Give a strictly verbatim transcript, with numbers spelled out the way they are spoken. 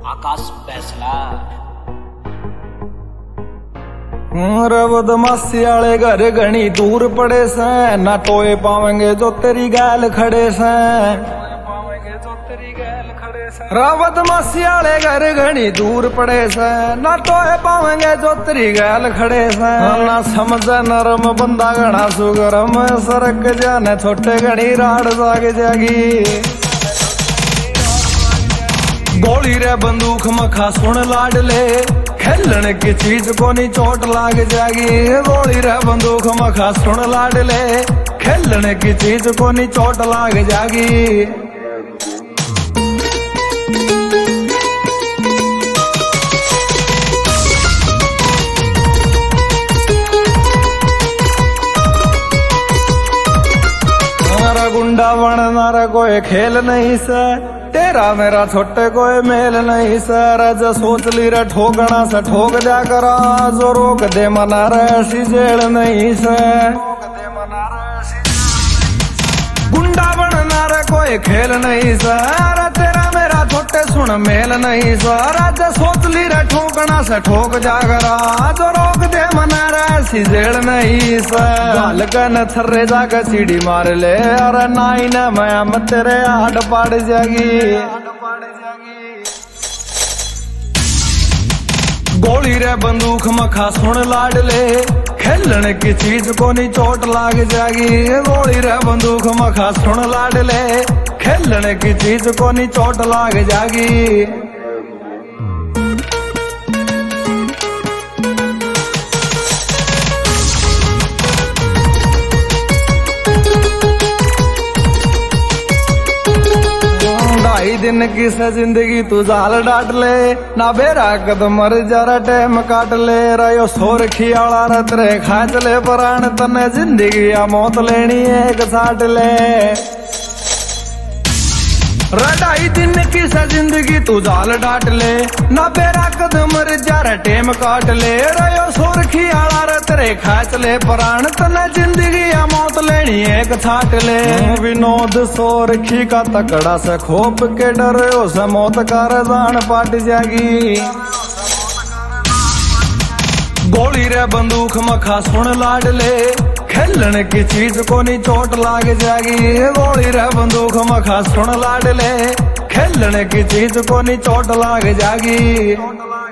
आकाश फैसला। बदमाशी आले घर घनी दूर पड़े से, ना टोए पावेंगे जो तेरी गैल खड़े से। बदमाशी आले घर घनी दूर पड़े से, ना टोए पावेंगे जो तेरी गैल खड़े से। ना समझे नरम बंदा घना सुगरम, सरक जाने छोटे घनी राड़ जाग जागी। गोली रे बंदूक मखा सुन लाडले, खेलने की चीज को नहीं चोट लाग जागी। गोली रे बंदूक मखा सुन लाडले, खेलने की चीज को नहीं चोट लाग जागी। हमारा गुंडा बनना रे कोई खेल नहीं से, तेरा मेरा छोटे कोई मेल नहीं सर। जो सोच ली रे ठोकना से ठोक जा करा, जो रोक दे मना रे ऐसी जेल नहीं से। गुंडा बनना रे कोई खेल नहीं सर, तेरा मेरा छोटे सुन मेल नहीं सर। जो सोच ली रे ठोकना से ठोक जा करा, जो रोक दे मना रे ऐसी जेल नहीं सर। गाल कन थर्रे जाकर सीढ़ी मार ले, अरे नाई न मैं तेरे हाड पाड़ जागी। गोली रे बंदूक मखा सुन लाडले, खेलने की चीज को नहीं चोट लाग जागी। गोली रे बंदूक मखा सुन लाडले, खेलने की चीज को नहीं चोट लाग जागी। ढाई दिन की से जिंदगी तू जाल डाट ले, ना बेरा कदम मर जरा टाइम काट ले। रयो सोर खियाला रत रे खाच ले प्राण, तने जिंदगी या मौत लेनी एक साट ले। ढाई दिन की से जिंदगी तू जाल डाट ले, ना बेरा कदम मर जरा टाइम काट ले। रयो सोर खियाला रत रे खाच ले प्राण, तने जिंदगी या मौत लेनी एक छाट ले। विनोद सोरखी का तकड़ा से खोप के डरे, उसे मौत का रजान पाट जागी। गोली रे बंदूक मखा सुन लाडले, खेलने की चीज को नहीं चोट लाग जागी। गोली रे बंदूक मखा सुन लाडले, खेलने की चीज को नहीं चोट लाग जागी।